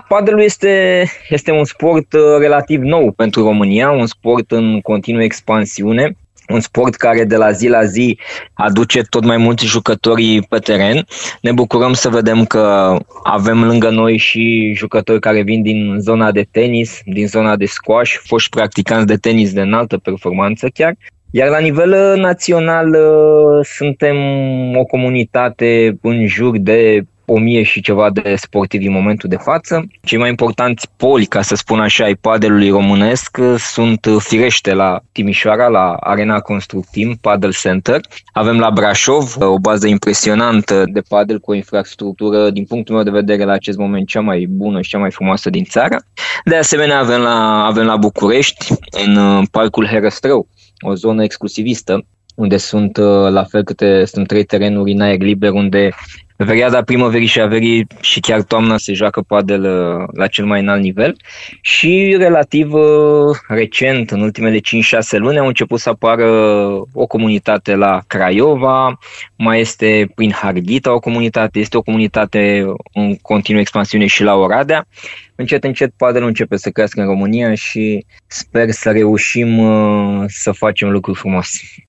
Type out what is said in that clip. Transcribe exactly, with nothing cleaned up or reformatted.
Padelul este, este un sport relativ nou pentru România, un sport în continuă expansiune, un sport care de la zi la zi aduce tot mai mulți jucători pe teren. Ne bucurăm să vedem că avem lângă noi și jucători care vin din zona de tenis, din zona de squash, foști practicanți de tenis de înaltă performanță chiar. Iar la nivel național suntem o comunitate în jur de o mie și ceva de sportivi în momentul de față. Cei mai importanți poli, ca să spun așa, ai padelului românesc sunt firește la Timișoara, la Arena Constructim, Padel Center. Avem la Brașov o bază impresionantă de padel cu o infrastructură, din punctul meu de vedere, la acest moment cea mai bună și cea mai frumoasă din țară. De asemenea, avem la, avem la București, în Parcul Herăstrău, o zonă exclusivistă, unde sunt la fel câte sunt trei terenuri în aer liber, unde perioada primăverii și a verii și chiar toamna se joacă padel la cel mai înalt nivel și relativ recent, în ultimele cinci șase luni, au început să apară o comunitate la Craiova, mai este prin Harghita o comunitate, este o comunitate în continuă expansiune și la Oradea. Încet, încet padelul începe să crească în România și sper să reușim să facem lucruri frumoase.